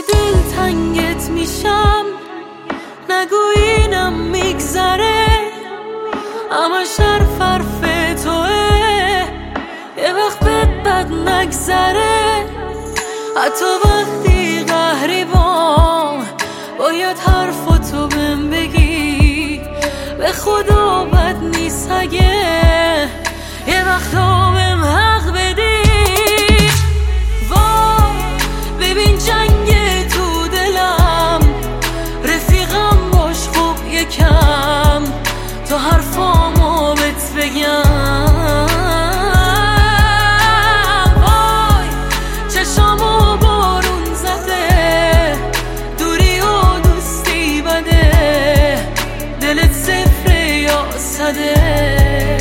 دلتنگت میشم، نگو اینم میگذره، همش حرف توه، یه وقت بد نگذره. حتی وقتی قهری باید حرفاتو بهم بگی، به خدا بد نیست اگه یه وقتا بهم حق بدی. ببین جنگ تو دلم، رفیقم باش خوب یکم تا حرفامو بهت بگم. وای چشامو بارون زده، دوری و دوستی بده، دلت صفر یا صده.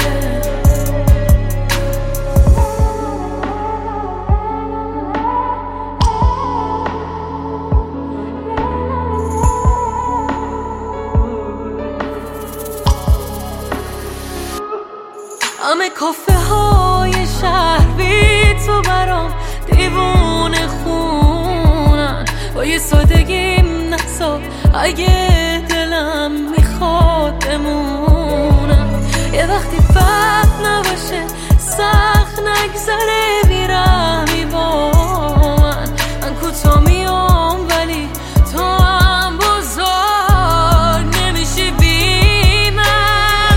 همه کافه های شهر بی تو برام دیوونه خونن، با یه سادگیم نسا اگه دلم میخواد بمونم. یه وقتی وقت نباشه سخت نگذره بیرحمی با من کوتا میام ولی تو هم بزرگ نمیشی بی من.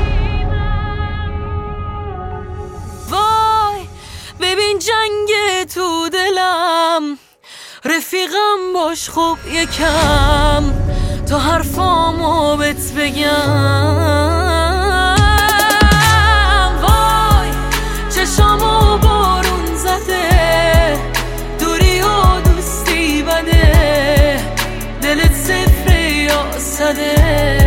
وای ببین جنگ تو دلم، رفیقم باش خوب یکم تا حرفامو بهت بگم. وای چشامو بارون زده، دوری و دوستی بده، دلت صفر یا صده.